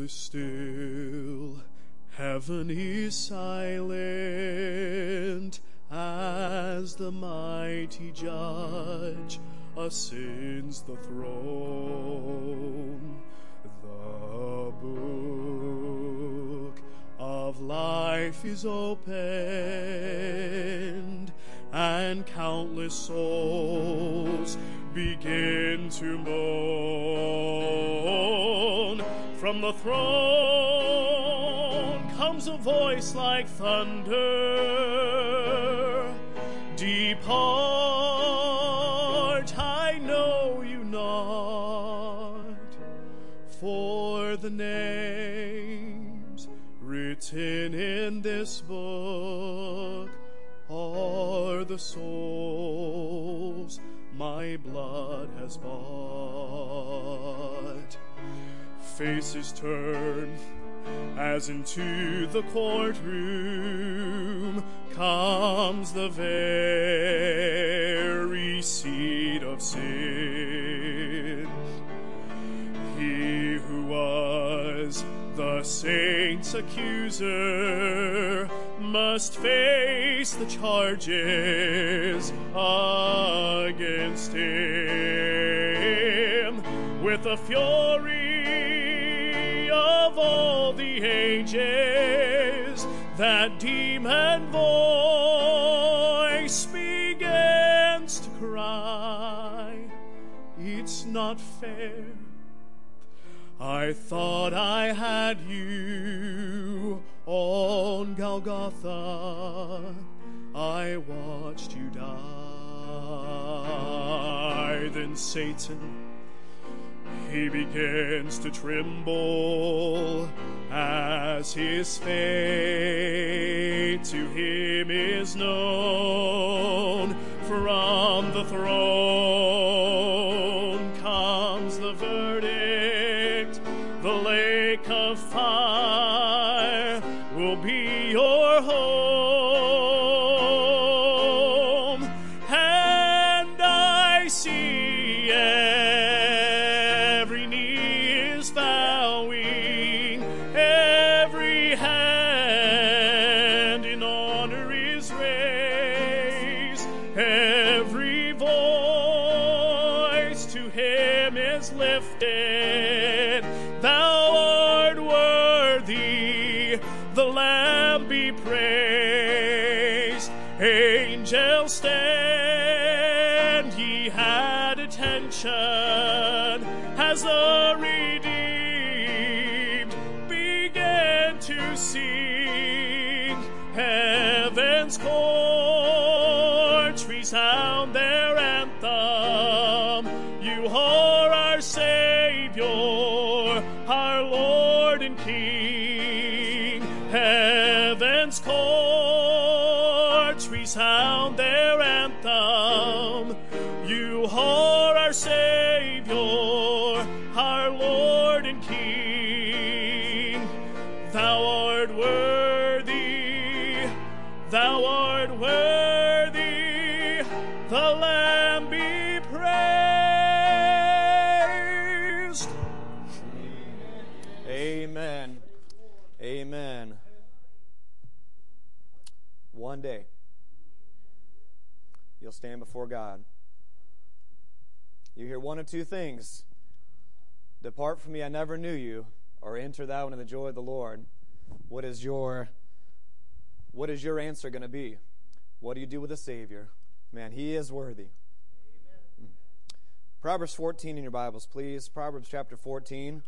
is still, heaven is silent, as the mighty judge ascends the throne. The book of life is opened, and countless souls begin to moan. From the throne comes a voice like thunder, "Depart, I know you not." For the names written in this book are the souls my blood has bought. Faces turn as into the courtroom comes the very seat of sin. He who was the saints' accuser must face the charges against him with the fury of all the ages. That demon voice begins to cry, "It's not fair. I thought I had you on Golgotha. I watched you die." Then Satan, he begins to tremble as his fate to him is known. From the throne comes the verdict. The lake of fire will be your home. And I see every knee is bowing, every hand in honor is raised, every voice to him is lifted. Thou art worthy, the Lamb be praised. Angels stand, ye at attention, as the redeemed begin to sing. Heaven's courts resound their anthem. You are our Savior, our Lord and King. Heaven's courts resound their anthem. You are our Savior, our Lord and King. Thou art worthy, thou art worthy, the Lamb be praised. Amen. Amen. One day, you'll stand before God. You hear one of two things: "Depart from me, I never knew you," or "Enter thou into the joy of the Lord." What is your answer going to be? What do you do with the Savior? Man, he is worthy. Amen. Proverbs 14 in your Bibles, please. Proverbs chapter 14.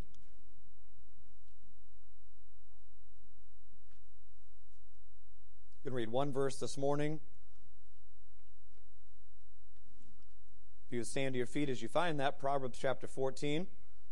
I'm going to read one verse this morning. If you would stand to your feet as you find that, Proverbs chapter 14.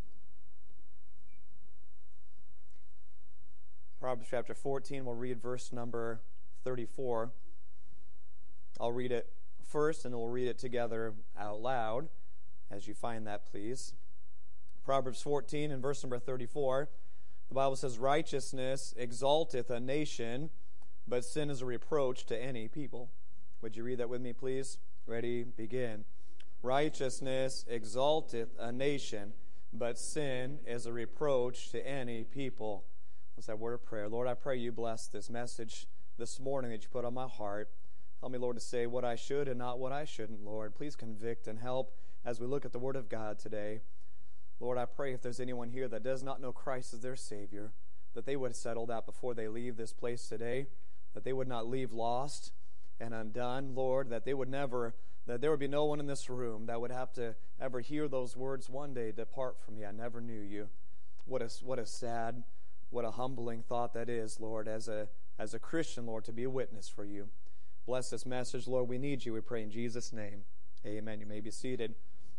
Proverbs chapter 14, we'll read verse number 34. I'll read it first, and then we'll read it together out loud as you find that, please. Proverbs 14 and verse number 34, the Bible says, "Righteousness exalteth a nation, but sin is a reproach to any people." Would you read that with me, please? Ready, begin. "Righteousness exalteth a nation, but sin is a reproach to any people. Let's have a word of prayer. Lord, I pray you bless this message this morning that you put on my heart. Help me, Lord, to say what I should and not what I shouldn't, Lord. Please convict and help as we look at the Word of God today. Lord, I pray if there's anyone here that does not know Christ as their Savior, that they would settle that before they leave this place today, that they would not leave lost and undone, Lord, that there would be no one in this room that would have to ever hear those words one day, depart from me, I never knew you. What a sad, what a humbling thought that is, Lord, as a Christian, Lord, to be a witness for you. Bless this message, Lord. We need you. We pray in Jesus' name. Amen. You may be seated.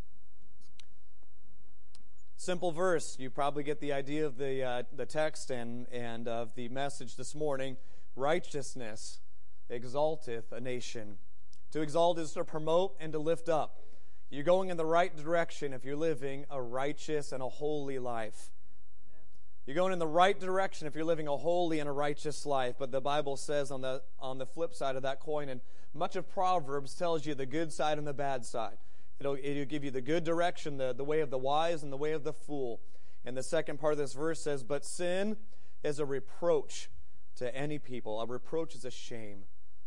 Simple verse. You probably get the idea of the text and of the message this morning. Righteousness exalteth a nation. To exalt is to promote and to lift up. You're going in the right direction if you're living a righteous and a holy life. You're going in the right direction if you're living a holy and a righteous life. But the Bible says on the flip side of that coin, and much of Proverbs tells you the good side and the bad side. It'll give you the good direction, the way of the wise and the way of the fool. And the second part of this verse says, but sin is a reproach to any people. A reproach is a shame.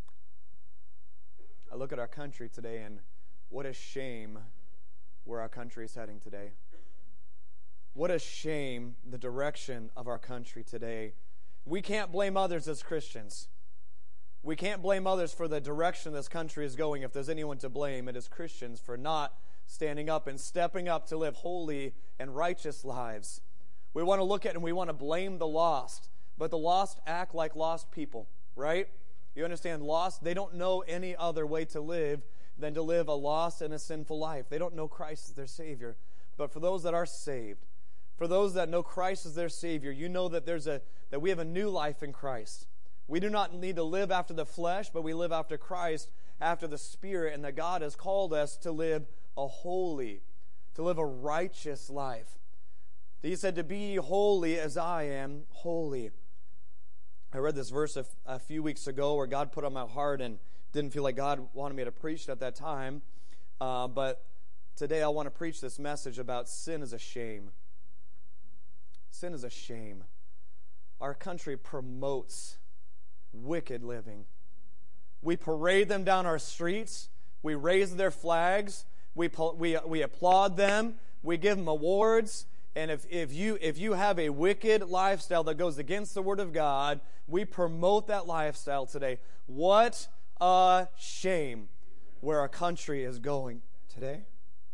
I look at our country today, and what a shame where our country is heading today. What a shame, the direction of our country today. We can't blame others as Christians. We can't blame others for the direction this country is going. If there's anyone to blame, it is Christians for not standing up and stepping up to live holy and righteous lives. We want to look at and we want to blame the lost, but the lost act like lost people, right? You understand, lost, they don't know any other way to live than to live a lost and a sinful life. They don't know Christ as their Savior. But for those that are saved, for those that know Christ as their Savior, you know that that we have a new life in Christ. We do not need to live after the flesh, but we live after Christ, after the Spirit, and that God has called us to live a holy, to live a righteous life. He said, to be holy as I am holy. I read this verse a few weeks ago where God put on my heart and didn't feel like God wanted me to preach it at that time. But today I want to preach this message about sin is a shame. Sin is a shame. Our country promotes wicked living. We parade them down our streets. We raise their flags. We applaud them. We give them awards. And if you have a wicked lifestyle that goes against the Word of God, we promote that lifestyle today. What a shame where our country is going today.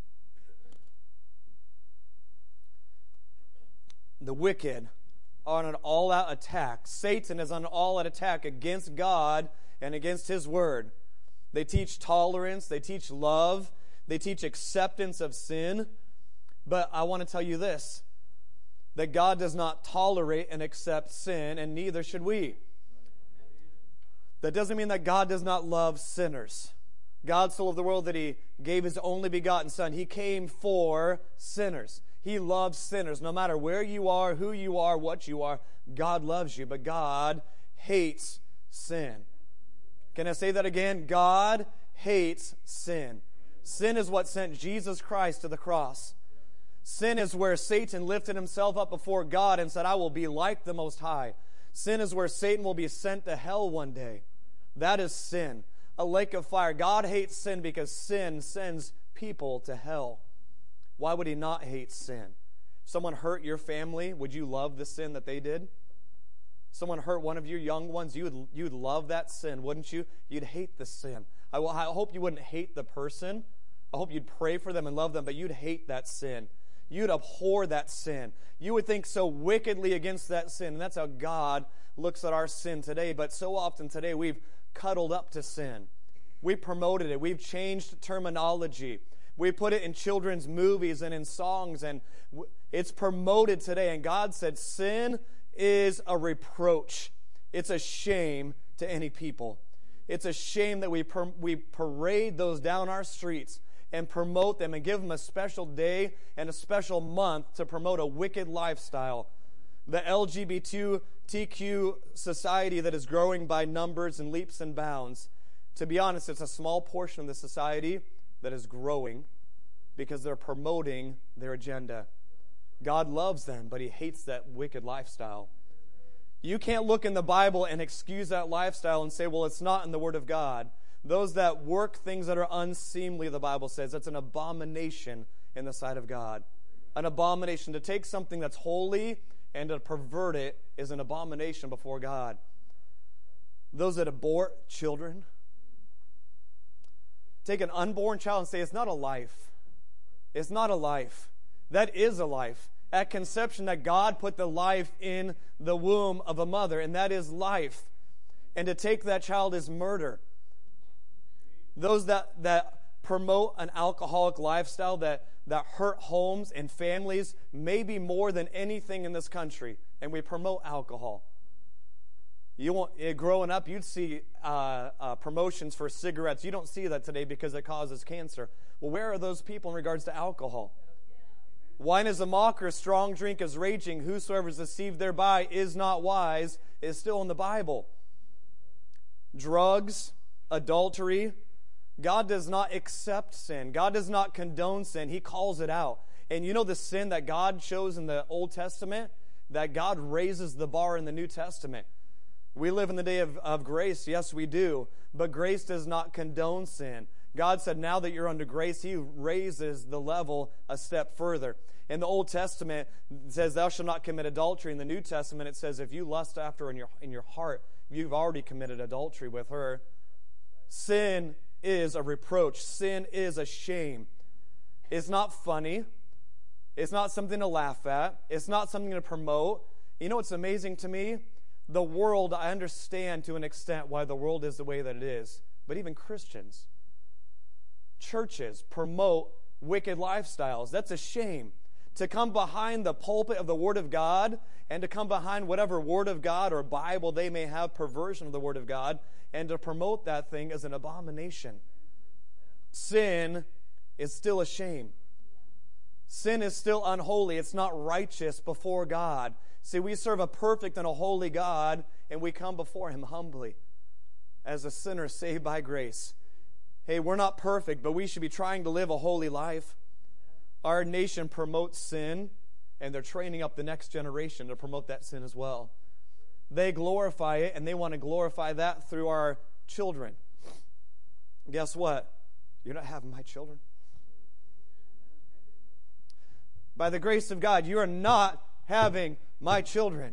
The wicked are on an all-out attack. Satan is on an all-out attack against God and against His Word. They teach tolerance. They teach love. They teach acceptance of sin. But I want to tell you this, that God does not tolerate and accept sin, and neither should we. That doesn't mean that God does not love sinners. God so loved the world that He gave His only begotten Son. He came for sinners. He loves sinners. No matter where you are, who you are, what you are, God loves you. But God hates sin. Can I say that again? God hates sin. Sin is what sent Jesus Christ to the cross. Sin is where Satan lifted himself up before God and said, I will be like the Most High. Sin is where Satan will be sent to hell one day. That is sin. A lake of fire. God hates sin because sin sends people to hell. Why would He not hate sin? If someone hurt your family, would you love the sin that they did? Someone hurt one of your young ones, you'd love that sin, wouldn't you? You'd hate the sin. I hope you wouldn't hate the person. I hope you'd pray for them and love them, but you'd hate that sin. You'd abhor that sin. You would think so wickedly against that sin. And that's how God looks at our sin today. But so often today we've cuddled up to sin. We've promoted it. We've changed terminology. We put it in children's movies and in songs. And it's promoted today. And God said sin is a reproach. It's a shame to any people. It's a shame that we parade those down our streets and promote them and give them a special day and a special month to promote a wicked lifestyle. The LGBTQ society that is growing by numbers and leaps and bounds. To be honest, it's a small portion of the society that is growing because they're promoting their agenda. God loves them, but he hates that wicked lifestyle. You can't look in the Bible and excuse that lifestyle and say, well, it's not in the Word of God. Those that work things that are unseemly, the Bible says, that's an abomination in the sight of God. An abomination. To take something that's holy and to pervert it is an abomination before God. Those that abort children. Take an unborn child and say, it's not a life. It's not a life. That is a life. At conception, that God put the life in the womb of a mother, and that is life. And to take that child is murder. Those that promote an alcoholic lifestyle that hurt homes and families, maybe more than anything in this country, and we promote alcohol. Growing up, you'd see promotions for cigarettes. You don't see that today because it causes cancer. Well, where are those people in regards to alcohol? Wine is a mocker, strong drink is raging. Whosoever is deceived thereby is not wise, is still in the Bible. Drugs, adultery. God does not accept sin. God does not condone sin. He calls it out. And you know the sin that God shows in the Old Testament? That God raises the bar in the New Testament. We live in the day of grace. Yes, we do. But grace does not condone sin. God said, now that you're under grace, he raises the level a step further. In the Old Testament, it says, thou shalt not commit adultery. In the New Testament, it says, if you lust after her in your heart, you've already committed adultery with her. Sin is a reproach. Sin is a shame. It's not funny. It's not something to laugh at. It's not something to promote. You know what's amazing to me? The world, I understand to an extent why the world is the way that it is. But even Christians, churches promote wicked lifestyles. That's a shame. To come behind the pulpit of the Word of God and to come behind whatever Word of God or Bible they may have, perversion of the Word of God, and to promote that thing is an abomination. Sin is still a shame. Sin is still unholy. It's not righteous before God. See, we serve a perfect and a holy God, and we come before Him humbly as a sinner saved by grace. Hey, we're not perfect, but we should be trying to live a holy life. Our nation promotes sin, and they're training up the next generation to promote that sin as well. They glorify it, and they want to glorify that through our children. Guess what? You're not having my children. By the grace of God, you are not having my children.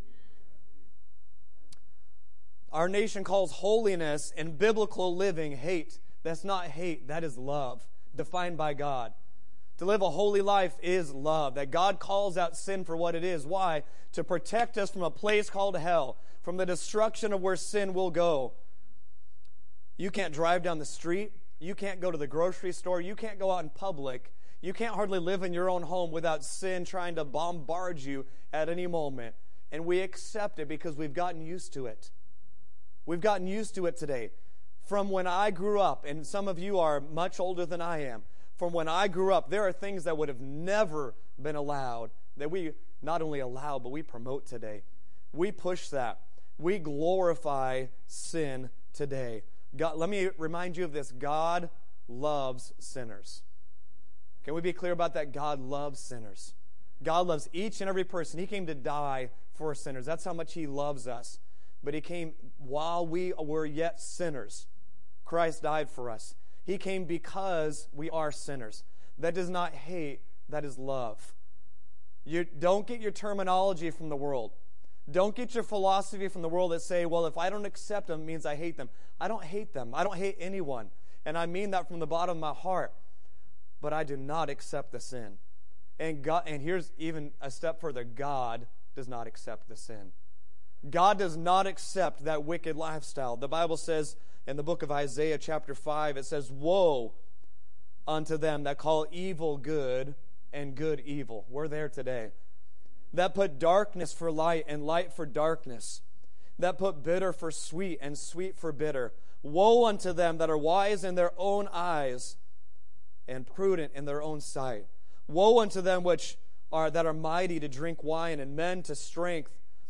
Our nation calls holiness and biblical living hate. That's not hate, that is love, defined by God. To live a holy life is love, that God calls out sin for what it is. Why? To protect us from a place called hell, from the destruction of where sin will go. You can't drive down the street. You can't go to the grocery store. You can't go out in public. You can't hardly live in your own home without sin trying to bombard you at any moment. And we accept it because we've gotten used to it. We've gotten used to it today. From when I grew up, and some of you are much older than I am, from when I grew up, there are things that would have never been allowed that we not only allow, but we promote today. We push that. We glorify sin today. God, let me remind you of this. God loves sinners. Can we be clear about that? God loves sinners. God loves each and every person. He came to die for sinners. That's how much He loves us. But He came while we were yet sinners. Christ died for us. He came because we are sinners. That does not hate, that is love. You don't get your terminology from the world. Don't get your philosophy from the world that say, well, if I don't accept them, it means I hate them. I don't hate them. I don't hate anyone. And I mean that from the bottom of my heart. But I do not accept the sin. And here's even a step further. God does not accept the sin. God does not accept that wicked lifestyle. The Bible says in the book of Isaiah chapter 5, it says, woe unto them that call evil good and good evil. We're there today. That put darkness for light and light for darkness. That put bitter for sweet and sweet for bitter. Woe unto them that are wise in their own eyes and prudent in their own sight. Woe unto them that are mighty to drink wine and men to strength,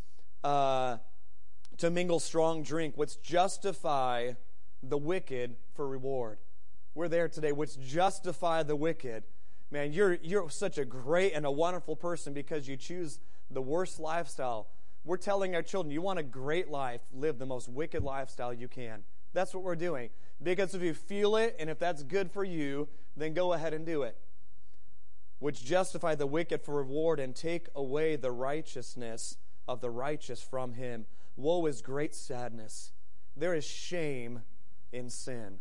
to mingle strong drink, which justify the wicked for reward. We're there today, which justify the wicked. man, you're such a great and a wonderful person because you choose the worst lifestyle. We're telling our children, you want a great life, live the most wicked lifestyle you can. That's what we're doing. Because if you feel it and if that's good for you, then go ahead and do it. Which justify the wicked for reward and take away the righteousness of the righteous from him. Woe is great sadness. There is shame in sin.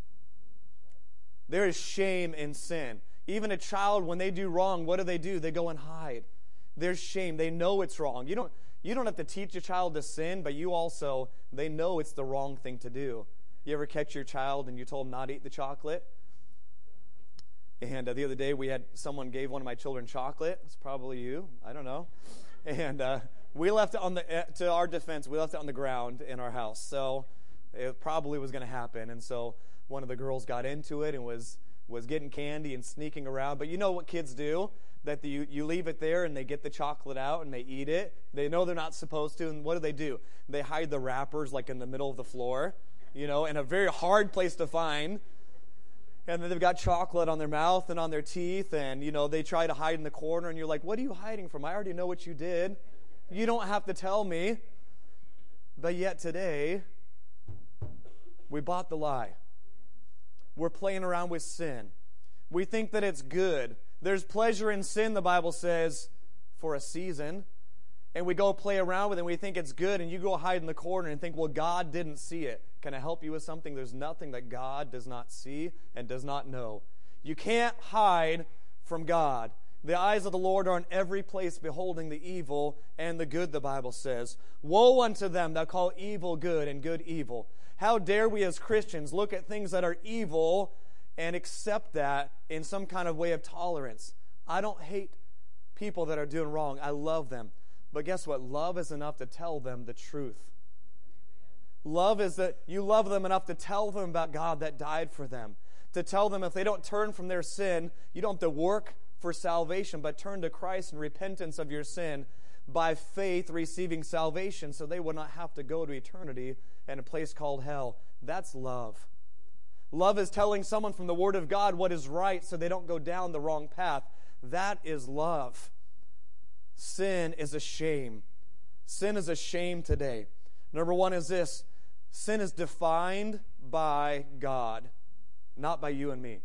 There is shame in sin. Even a child, when they do wrong, what do? They go and hide. There's shame. They know it's wrong. You don't have to teach a child to sin, but they know it's the wrong thing to do. You ever catch your child and you told them not to eat the chocolate? And the other day someone gave one of my children chocolate. It's probably you. I don't know. And we left it to our defense, we left it on the ground in our house. So it probably was going to happen. And so one of the girls got into it and was getting candy and sneaking around. But you know what kids do? That you leave it there and they get the chocolate out and they eat it. They know they're not supposed to. And what do? They hide the wrappers like in the middle of the floor, in a very hard place to find. And then they've got chocolate on their mouth and on their teeth. And, they try to hide in the corner. And you're like, what are you hiding from? I already know what you did. You don't have to tell me. But yet today, we bought the lie. We're playing around with sin. We think that it's good. There's pleasure in sin, the Bible says, for a season. And we go play around with it and we think it's good, and you go hide in the corner and think, well, God didn't see it. Can I help you with something? There's nothing that God does not see and does not know. You can't hide from God. The eyes of the Lord are in every place, beholding the evil and the good, the Bible says. Woe unto them that call evil good and good evil. How dare we as Christians look at things that are evil and accept that in some kind of way of tolerance? I don't hate people that are doing wrong. I love them. But guess what? Love is enough to tell them the truth. Love is that you love them enough to tell them about God that died for them. To tell them if they don't turn from their sin, you don't have to work for salvation, but turn to Christ in repentance of your sin, by faith receiving salvation, so they will not have to go to eternity in a place called hell. That's love. Love is telling someone from the Word of God what is right so they don't go down the wrong path. That is love. Sin is a shame. Sin is a shame today. Number one is this. Sin is defined by God, not by you and me.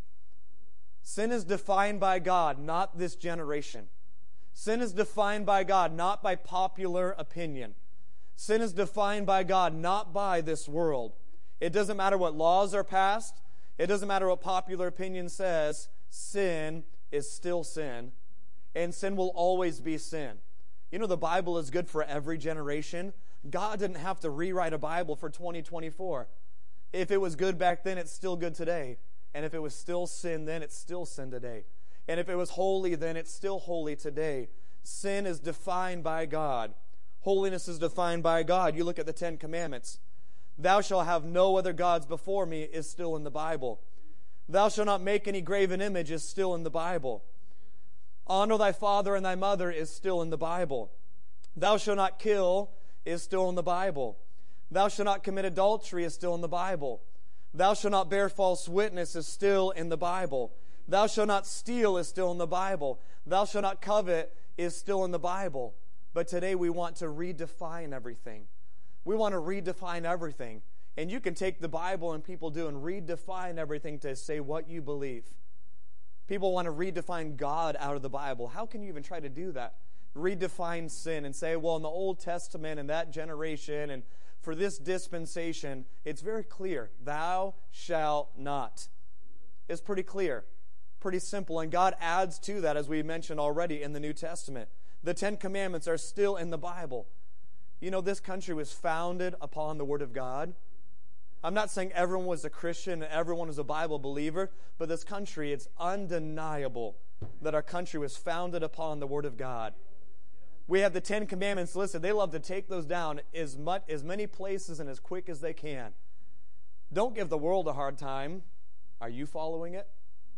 Sin is defined by God, not this generation. Sin is defined by God, not by popular opinion. Sin is defined by God, not by this world. It doesn't matter what laws are passed. It doesn't matter what popular opinion says. Sin is still sin, and sin will always be sin. The Bible is good for every generation. God didn't have to rewrite a Bible for 2024. If it was good back then, it's still good today. And if it was still sin then, it's still sin today. And if it was holy then, it's still holy today. Sin is defined by God. Holiness is defined by God. You look at the 10 Commandments. Thou shalt have no other gods before me is still in the Bible. Thou shalt not make any graven image is still in the Bible. Honor thy father and thy mother is still in the Bible. Thou shalt not kill is still in the Bible. Thou shalt not commit adultery is still in the Bible. Thou shalt not bear false witness is still in the Bible. Thou shalt not steal is still in the Bible. Thou shalt not covet is still in the Bible. But today we want to redefine everything. We want to redefine everything. And you can take the Bible, and people do, and redefine everything to say what you believe. People want to redefine God out of the Bible. How can you even try to do that? Redefine sin and say, well, in the Old Testament and that generation and for this dispensation, it's very clear. Thou shalt not. It's pretty clear, pretty simple. And God adds to that, as we mentioned already, in the New Testament. The 10 Commandments are still in the Bible. This country was founded upon the Word of God. I'm not saying everyone was a Christian and everyone was a Bible believer, but this country, it's undeniable that our country was founded upon the Word of God. We have the 10 Commandments listed. They love to take those down as many places and as quick as they can. Don't give the world a hard time. Are you following it?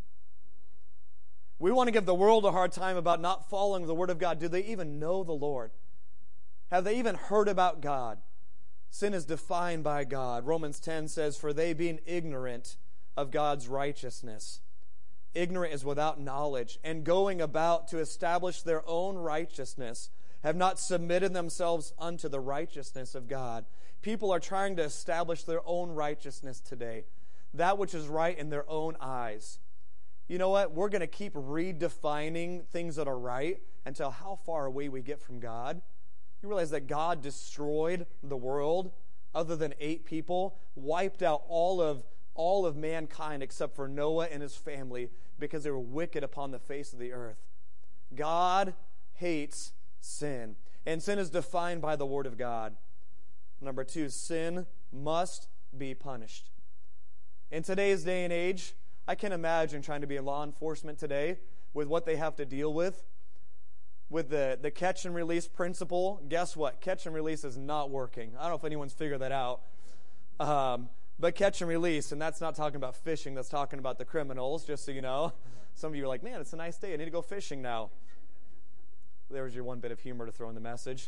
We want to give the world a hard time about not following the Word of God. Do they even know the Lord? Have they even heard about God? Sin is defined by God. Romans 10 says, for they being ignorant of God's righteousness ignorant as without knowledge, and going about to establish their own righteousness, have not submitted themselves unto the righteousness of God. People are trying to establish their own righteousness today, that which is right in their own eyes. You know what? We're going to keep redefining things that are right until how far away we get from God. You realize that God destroyed the world, other than 8 people, wiped out all of mankind except for Noah and his family because they were wicked upon the face of the earth. God hates sin, and sin is defined by the Word of God. Number 2, sin must be punished. In today's day and age, I can imagine trying to be in law enforcement today with what they have to deal with the catch and release principle. Guess what? Catch and release is not working. I don't know if anyone's figured that out. But catch and release, and that's not talking about fishing, that's talking about the criminals, just so you know. Some of you are like, man, it's a nice day, I need to go fishing now. There's your one bit of humor to throw in the message.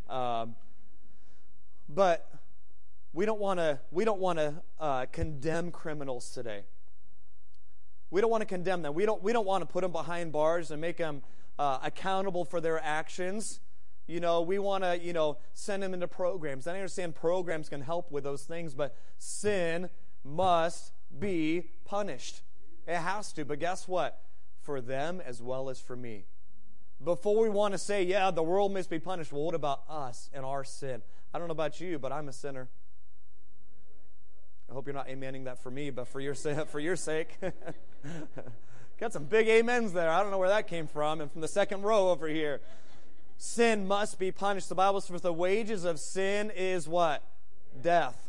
But we don't want to condemn criminals today. We don't want to condemn them. We don't want to put them behind bars and make them accountable for their actions. We want to, send them into programs. I understand programs can help with those things, but sin must be punished. It has to. But guess what? For them as well as for me. Before we want to say, yeah, the world must be punished, well, what about us and our sin? I don't know about you, but I'm a sinner. I hope you're not amening that for me, but for your sake. Got some big amens there. I don't know where that came from. And from the second row over here. Sin must be punished. The Bible says the wages of sin is what? Death.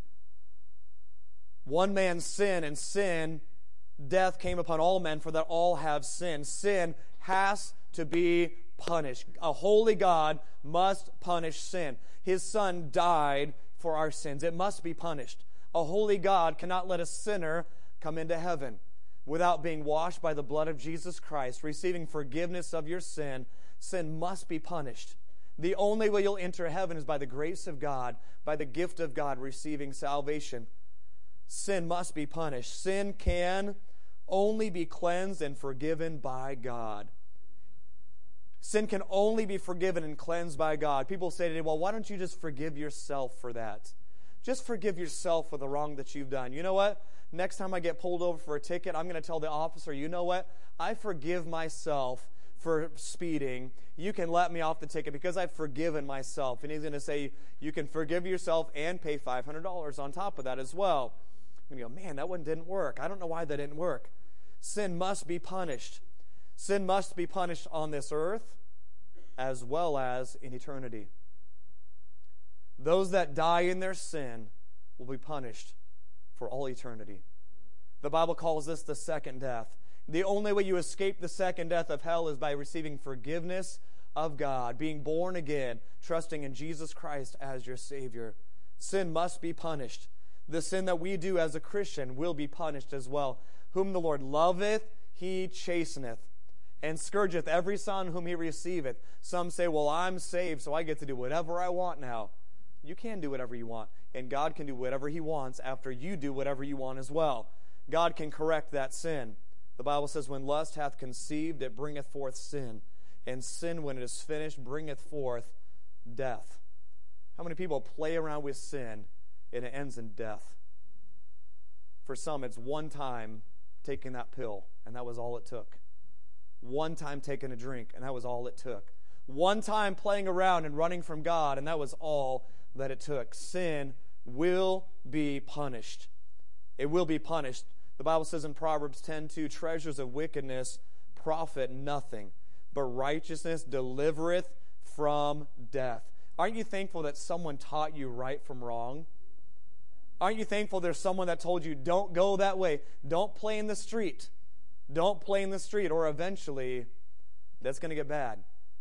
One man's sin, and sin, death came upon all men, for that all have sinned. Sin has to be punished. A holy God must punish sin. His Son died for our sins. It must be punished. A holy God cannot let a sinner come into heaven without being washed by the blood of Jesus Christ, receiving forgiveness of your sin. Sin must be punished. The only way you'll enter heaven is by the grace of God, by the gift of God, receiving salvation. Sin must be punished. Sin can only be cleansed and forgiven by God. Sin can only be forgiven and cleansed by God. People say today, well, why don't you just forgive yourself for that? Just forgive yourself for the wrong that you've done. You know what? Next time I get pulled over for a ticket, I'm going to tell the officer, you know what? I forgive myself for speeding. You can let me off the ticket because I've forgiven myself. And he's going to say, you can forgive yourself and pay $500 on top of that as well. I'm going to go, man, that one didn't work. I don't know why that didn't work. Sin must be punished. Sin must be punished on this earth as well as in eternity. Those that die in their sin will be punished for all eternity. The Bible calls this the second death. The only way you escape the second death of hell is by receiving forgiveness of God, being born again, trusting in Jesus Christ as your Savior. Sin must be punished. The sin that we do as a Christian will be punished as well. Whom the Lord loveth, he chasteneth, and scourgeth every son whom he receiveth. Some say, well, I'm saved, so I get to do whatever I want now. You can do whatever you want, and God can do whatever he wants after you do whatever you want as well. God can correct that sin. The Bible says, when lust hath conceived, it bringeth forth sin. And sin, when it is finished, bringeth forth death. How many people play around with sin and it ends in death? For some, it's one time taking that pill, and that was all it took. One time taking a drink, and that was all it took. One time playing around and running from God, and that was all that it took. Sin will be punished. It will be punished. The Bible says in Proverbs 10:2, treasures of wickedness profit nothing, but righteousness delivereth from death. Aren't you thankful that someone taught you right from wrong? Aren't you thankful there's someone that told you, don't go that way, don't play in the street, don't play in the street, or eventually that's going to get bad.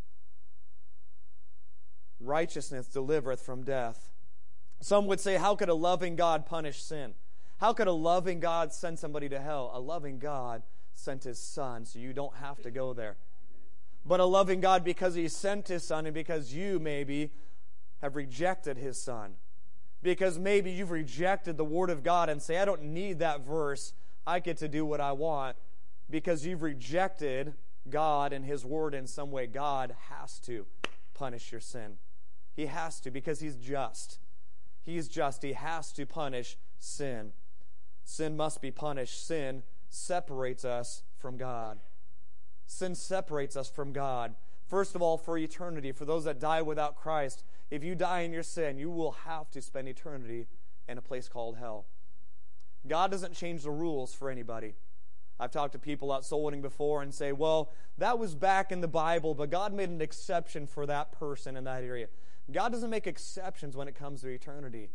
Righteousness delivereth from death. Some would say, how could a loving God punish sin? How could a loving God send somebody to hell? A loving God sent his Son, so you don't have to go there. But a loving God, because he sent his Son, and because you maybe have rejected his Son, because maybe you've rejected the Word of God and say, I don't need that verse, I get to do what I want. because you've rejected God and His Word in some way. God has to punish your sin. He has to, because He's just. He's just. He has to punish sin. Sin must be punished. Sin separates us from God. Sin separates us from God. First of all, for eternity. For those that die without Christ, if you die in your sin, you will have to spend eternity in a place called hell. God doesn't change the rules for anybody. I've talked to people out soul winning before and say, well, that was back in the Bible, but God made an exception for that person in that area. God doesn't make exceptions when it comes to eternity.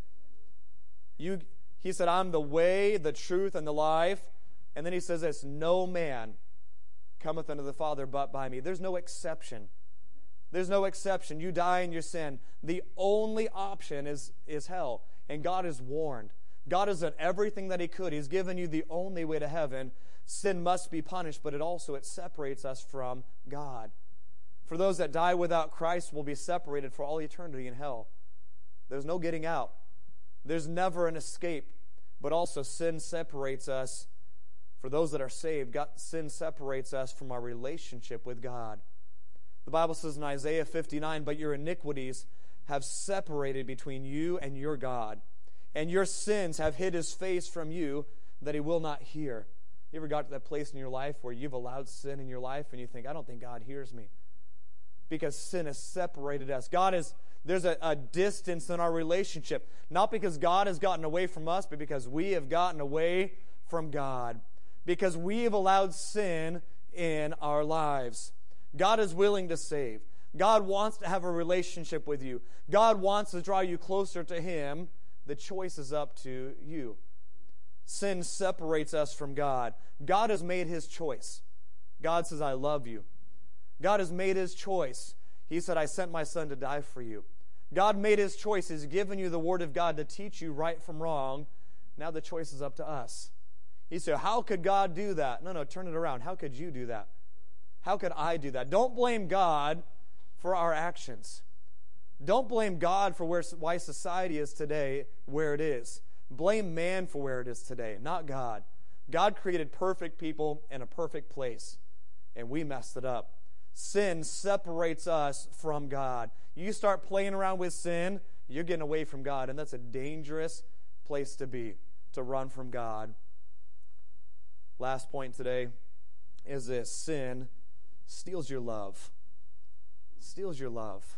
He said, I'm the way, the truth, and the life. And then He says this, no man cometh unto the Father but by me. There's no exception. There's no exception. You die in your sin. The only option is hell. And God is warned. God has done everything that He could. He's given you the only way to heaven. Sin must be punished, but it separates us from God. For those that die without Christ will be separated for all eternity in hell. There's no getting out. There's never an escape. But also sin separates us. For those that are saved, sin separates us from our relationship with God. The Bible says in Isaiah 59, but your iniquities have separated between you and your God, and your sins have hid His face from you, that He will not hear. You ever got to that place in your life where you've allowed sin in your life and you think, I don't think God hears me? Because sin has separated us. There's a distance in our relationship. Not because God has gotten away from us, but because we have gotten away from God. Because we have allowed sin in our lives. God is willing to save. God wants to have a relationship with you. God wants to draw you closer to Him. The choice is up to you. Sin separates us from God. God has made His choice. God says, I love you. God has made His choice. He said, I sent my Son to die for you. God made His choice. He's given you the Word of God to teach you right from wrong. Now the choice is up to us. He said, how could God do that? No, turn it around. How could you do that? How could I do that? Don't blame God for our actions. Don't blame God for why society is today where it is. Blame man for where it is today, not God. God created perfect people in a perfect place, and we messed it up. Sin separates us from God. You start playing around with sin, you're getting away from God, and that's a dangerous place to be, to run from God. Last point today is this: sin steals your love. Steals your love.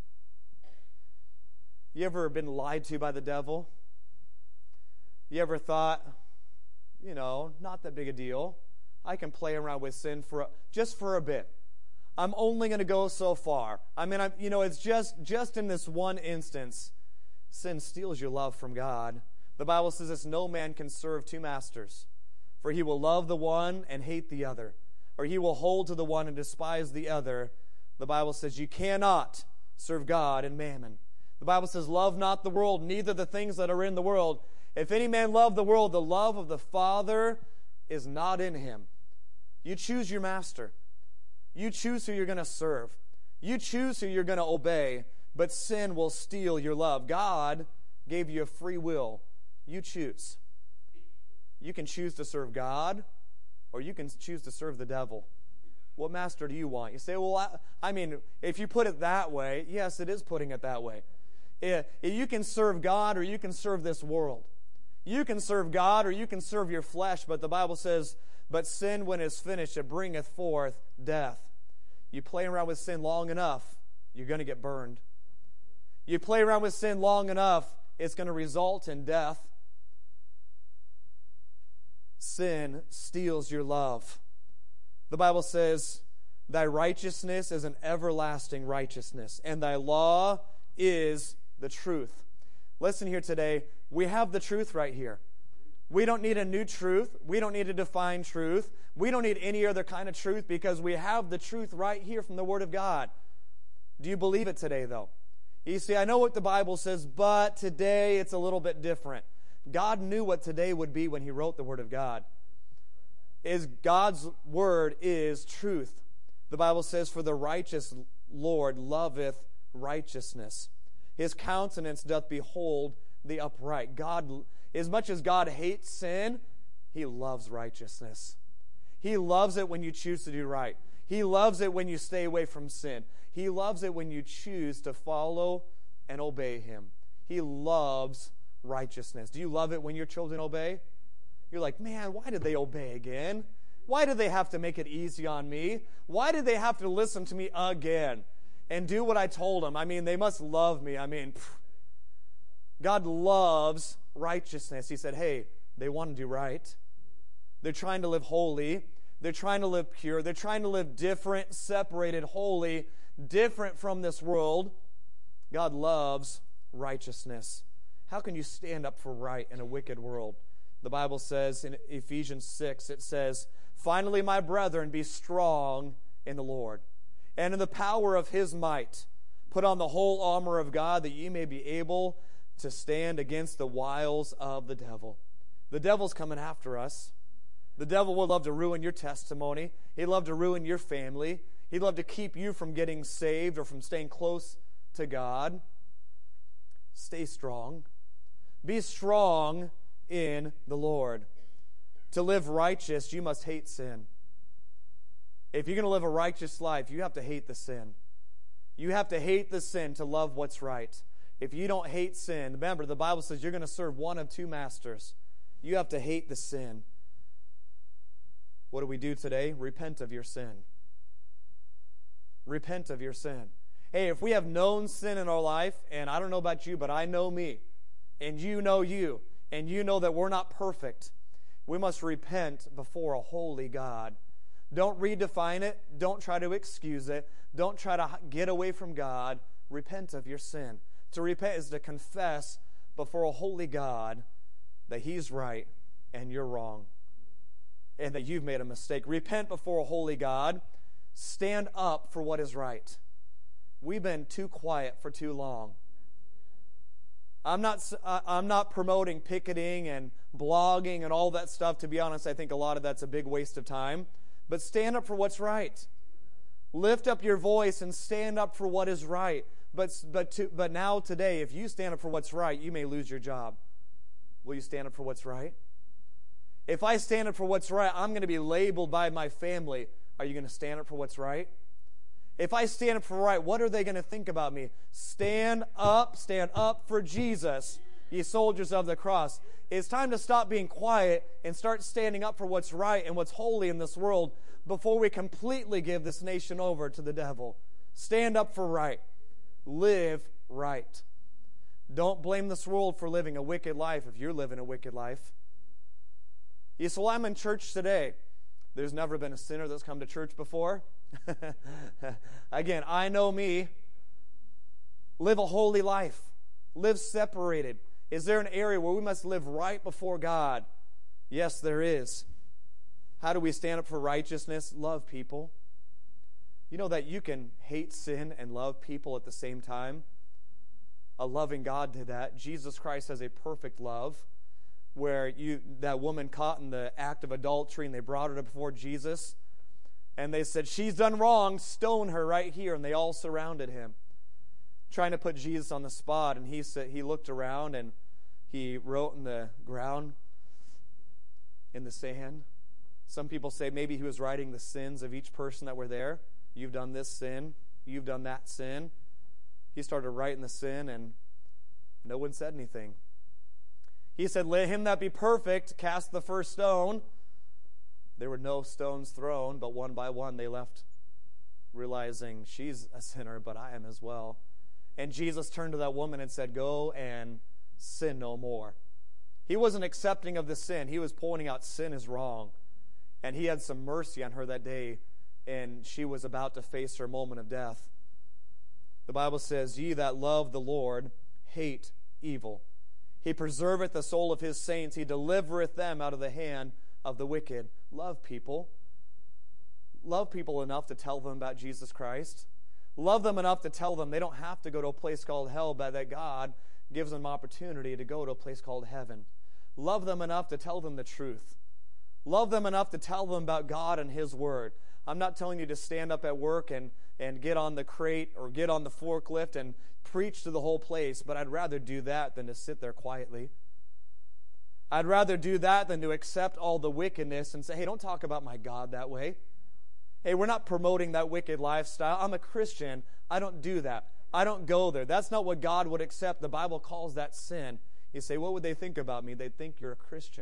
You ever been lied to by the devil? You ever thought, not that big a deal. I can play around with sin just for a bit. I'm only going to go so far. It's just in this one instance. Sin steals your love from God. The Bible says this: no man can serve two masters, for he will love the one and hate the other, or he will hold to the one and despise the other. The Bible says you cannot serve God and mammon. The Bible says, love not the world, neither the things that are in the world. If any man love the world, the love of the Father is not in him. You choose your master. You choose who you're going to serve. You choose who you're going to obey, but sin will steal your love. God gave you a free will. You choose. You can choose to serve God, or you can choose to serve the devil. What master do you want? You say, well, if you put it that way, yes, it is putting it that way. You can serve God or you can serve this world. You can serve God or you can serve your flesh, but the Bible says, but sin, when it is finished, it bringeth forth death. You play around with sin long enough, you're going to get burned. You play around with sin long enough, it's going to result in death. Sin steals your love. The Bible says, thy righteousness is an everlasting righteousness, and thy law is the truth. Listen here today. We have the truth right here. We don't need a new truth. We don't need to define truth. We don't need any other kind of truth because we have the truth right here from the Word of God. Do you believe it today, though? You see, I know what the Bible says, but today it's a little bit different. God knew what today would be when He wrote the Word of God. God's Word is truth. The Bible says, for the righteous Lord loveth righteousness. His countenance doth behold the upright. God, as much as God hates sin, He loves righteousness. He loves it when you choose to do right. He loves it when you stay away from sin. He loves it when you choose to follow and obey Him. He loves righteousness. Do you love it when your children obey? You're like, man, why did they obey again? Why did they have to make it easy on me? Why did they have to listen to me again and do what I told them? I mean, they must love me. I mean, God loves righteousness. He said, hey, they want to do right. They're trying to live holy. They're trying to live pure. They're trying to live different, separated, holy, different from this world. God loves righteousness. How can you stand up for right in a wicked world? The Bible says in Ephesians 6, it says, finally, my brethren, be strong in the Lord, and in the power of His might. Put on the whole armor of God, that ye may be able to stand against the wiles of the devil. The devil's coming after us. The devil would love to ruin your testimony. He'd love to ruin your family. He'd love to keep you from getting saved or from staying close to God. Stay strong. Be strong in the Lord. To live righteous, you must hate sin. If you're going to live a righteous life, you have to hate the sin. You have to hate the sin to love what's right. If you don't hate sin, remember, the Bible says you're going to serve one of two masters. You have to hate the sin. What do we do today? Repent of your sin. Repent of your sin. Hey, if we have known sin in our life, and I don't know about you, but I know me, and you know you, and you know that we're not perfect, we must repent before a holy God. Don't redefine it. Don't try to excuse it. Don't try to get away from God. Repent of your sin. To repent is to confess before a holy God that He's right and you're wrong, and that you've made a mistake. Repent before a holy God. Stand up for what is right. We've been too quiet for too long. I'm not promoting picketing and blogging and all that stuff. To be honest, I think a lot of that's a big waste of time. But stand up for what's right. Lift up your voice and stand up for what is right. But now today, if you stand up for what's right, you may lose your job. Will you stand up for what's right? If I stand up for what's right, I'm going to be labeled by my family. Are you going to stand up for what's right? If I stand up for right, what are they going to think about me? Stand up for Jesus, ye soldiers of the cross. It's time to stop being quiet and start standing up for what's right and what's holy in this world before we completely give this nation over to the devil. Stand up for right. Live right. Don't blame this world for living a wicked life if you're living a wicked life. You say, well, I'm in church today. There's never been a sinner that's come to church before. Again, I know me. Live a holy life. Live separated. Is there an area where we must live right before God? Yes, there is. How do we stand up for righteousness? Love people. You know that you can hate sin and love people at the same time? A loving God did that. Jesus Christ has a perfect love, where that woman caught in the act of adultery, and they brought her before Jesus, and they said, she's done wrong, stone her right here, and they all surrounded him, trying to put Jesus on the spot. And he looked around and he wrote in the ground, in the sand. Some people say maybe he was writing the sins of each person that were there. You've done this sin, you've done that sin. He started writing the sin, and no one said anything. He said, let him that be perfect cast the first stone. There were no stones thrown, but one by one they left, realizing she's a sinner, but I am as well. And Jesus turned to that woman and said, go and sin no more. He wasn't accepting of the sin. He was pointing out sin is wrong. And he had some mercy on her that day, and she was about to face her moment of death. The Bible says, ye that love the Lord hate evil. He preserveth the soul of his saints. He delivereth them out of the hand of the wicked. Love people. Love people enough to tell them about Jesus Christ. Love them enough to tell them they don't have to go to a place called hell, but that God gives them opportunity to go to a place called heaven. Love them enough to tell them the truth. Love them enough to tell them about God and His Word. I'm not telling you to stand up at work and get on the crate or get on the forklift and preach to the whole place, but I'd rather do that than to sit there quietly. I'd rather do that than to accept all the wickedness and say, hey, don't talk about my God that way. Hey, we're not promoting that wicked lifestyle. I'm a Christian. I don't do that. I don't go there. That's not what God would accept. The Bible calls that sin. You say, what would they think about me? They'd think you're a Christian.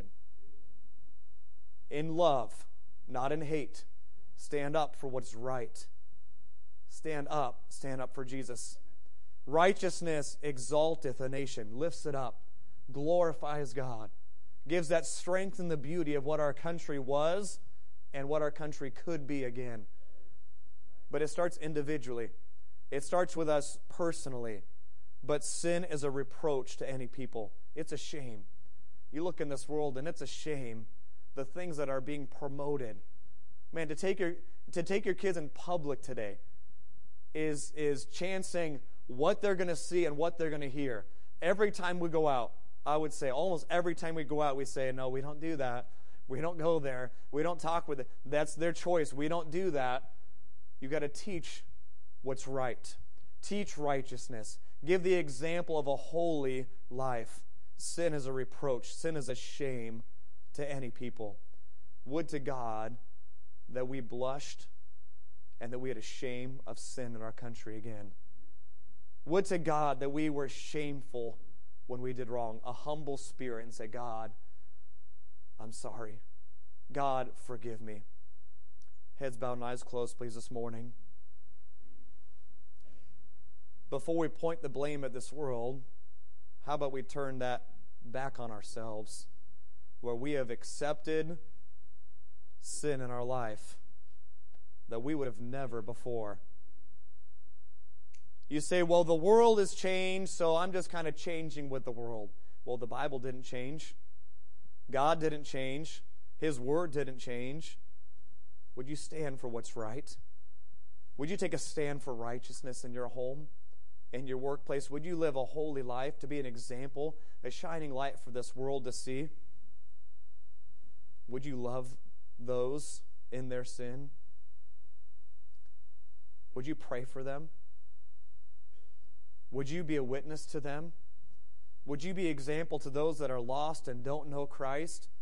In love, not in hate. Stand up for what's right. Stand up for Jesus. Righteousness exalteth a nation, lifts it up, glorifies God, gives that strength and the beauty of what our country was and what our country could be again. But it starts individually. It starts with us personally. But sin is a reproach to any people. It's a shame. You look in this world and it's a shame, the things that are being promoted. Man, to take your kids in public today is chancing what they're going to see and what they're going to hear. Every time we go out, I would say almost every time we go out, we say, no, we don't do that. We don't go there. We don't talk with it. That's their choice. We don't do that. You've got to teach what's right. Teach righteousness. Give the example of a holy life. Sin is a reproach. Sin is a shame to any people. Would to God that we blushed and that we had a shame of sin in our country again. Would to God that we were shameful when we did wrong. A humble spirit and say, God, I'm sorry. God, forgive me. Heads bowed and eyes closed, please, this morning. Before we point the blame at this world, how about we turn that back on ourselves, where we have accepted sin in our life that we would have never before. You say, well, the world has changed, so I'm just kind of changing with the world. Well, the Bible didn't change. God didn't change. His word didn't change. Would you stand for what's right? Would you take a stand for righteousness in your home, in your workplace? Would you live a holy life to be an example, a shining light for this world to see? Would you love those in their sin? Would you pray for them? Would you be a witness to them? Would you be an example to those that are lost and don't know Christ?